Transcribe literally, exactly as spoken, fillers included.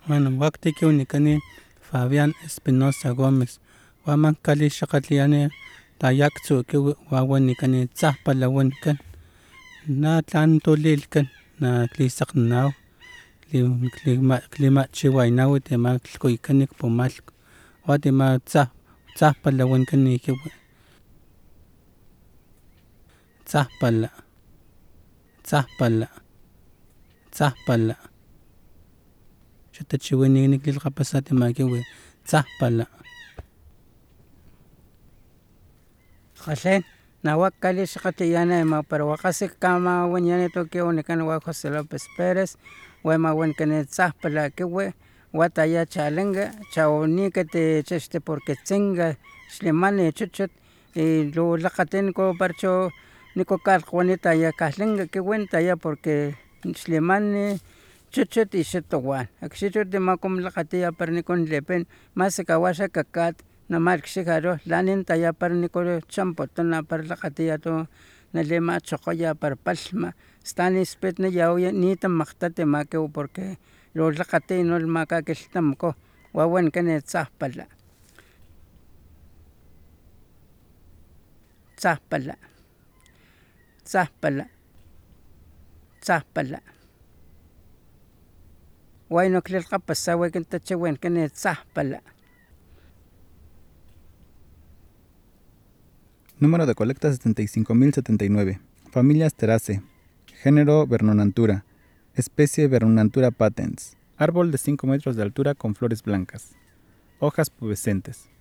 Bueno, wakti unikani Fabián Espinosa Gómez. Waman kali xakatliani tayaktsu kiwi wawan nikani tzahpalawan kan. Na tlan tulilkan na tlisaqnaw. Klima klima chiwaynawi tema tlkuykani pumalk. Watima tzah tzahpalawan kani kiwi. Tzahpala. Tzahpala. Tzahpala. Xatachiwini niklilqapasati makiwi tzahpala. Qhalhen nawak kali xaqatiyana ima para waqasi kama wanyani tuki unikan wa José López Pérez wema wankani tzahpala kiwi wataya chalinga chawnika ti chixti porque tzinga xlimani chuchut y lu laqatin ko parcho niku kalqwani taya kahlinga kiwi taya porque xlimani chuchut y xituwan akxichu timakom laqatiya para nikon lipin mas kawaxa kakat nomas kxijaroh tlanin taya para niku champotona para laqatiya tu nali machoqoya para palhma hasta nispit niyawi nitamakgtati makiwi porque lu laqati no makakilhtamko wa wankani tzahpala. Tzahpala. Tzahpala. Tzahpala. Wayno klilqapasawi kintachiwinkani tzahpala. Número de colecta setenta y cinco mil setenta y nueve. Familia Asteraceae. Género Vernonantura. Especie Vernonantura patens. Árbol de cinco metros de altura con flores blancas. Hojas pubescentes.